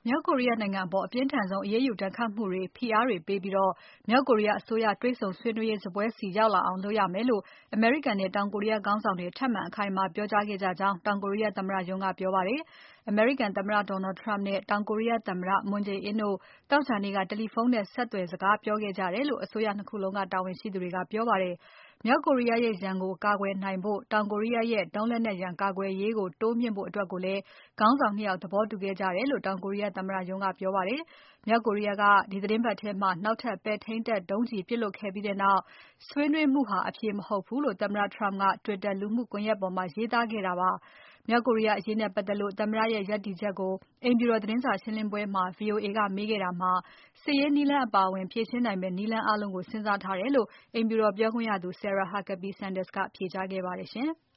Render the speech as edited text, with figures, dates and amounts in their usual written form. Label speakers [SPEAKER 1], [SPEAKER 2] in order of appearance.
[SPEAKER 1] မြောက်ကိုရီးယားနိုင်ငံအပေါ် အပြင်းထန်ဆုံး အရေးယူဒဏ်ခတ်မှုတွေ ဖိအားတွေပေးပြီး မြောက်ကိုရီးယားအစိုးရ တွေ့ဆုံဆွေးနွေးရေးစားပွဲဆီရောက်လာအောင် လုပ်ရမယ်လို့ အမေရိကန်နဲ့ တောင်ကိုရီးယားခေါင်းဆောင်တွေ ထပ်မံအခိုင်အမာပြောကြားခဲ့ကြကြောင်း တောင်ကိုရီးယားသမ္မတရုံးကပြောပါတယ်။ အမေရိကန်သမ္မတ Donald Trump နဲ့ တောင်ကိုရီးယားသမ္မတ Moon Jae-in တို့ သောကြာနေ့က တယ်လီဖုန်းနဲ့ ဆက်သွယ်စကားပြောခဲ့ကြတယ်လို့ အစိုးရ ၂ ခုလုံးက တာဝန်ရှိသူတွေက ပြောပါတယ်။ မြောက်ကိုရီးယားရဲ့ ရန်ကိုကာကွယ်နိုင်ဖို့ တောင်ကိုရီးယားရဲ့ ဒုံးလက်နက်ရန်ကာကွယ်ရေးကို တိုးမြှင့်ဖို့အတွက်ကိုလည်း ခေါင်းဆောင် ၂ ယောက်သဘောတူခဲ့ကြတယ်လို့ တောင်ကိုရီးယားသမ္မတရုံးကပြောပါတယ်။ မြောက်ကိုရီးယားက ဒီသီတင်းပါတ်ထဲ နောက်ထပ် ပဲ့ထိန်းတပ်ဒုံးကျည်ပစ်လွှတ်ခဲ့ပြီးနောက် ဆွေးနွေးမှုဟာ အဖြေမဟုတ်ဘူးလို့ သမ္မတ Trump က Twitter လူမှုကွန်ယက်ပေါ်မှာ ရေးသားခဲ့တာပါ။ မြောက်ကိုရီးယားအရေးနဲ့ပတ်သက်လို့ သမ္မတရဲ့ ရပ်တည်ချက်ကို အိမ်ဖြူတော်သတင်းစာရှင်းပွဲမှာ VOA ကမေးခဲ့တာမှာ စစ်ရေးနည်းလမ်းအပါအဝင် ဖြေရှင်းနိုင်မယ့် နည်းလမ်းအားလုံးကို စဉ်းစားထားတယ်လို့ အိမ်ဖြူတော်ပြောခွင့်ရသူ Sarah Huckabee Sanders ကဖြေကြားခဲ့ပါတယ်။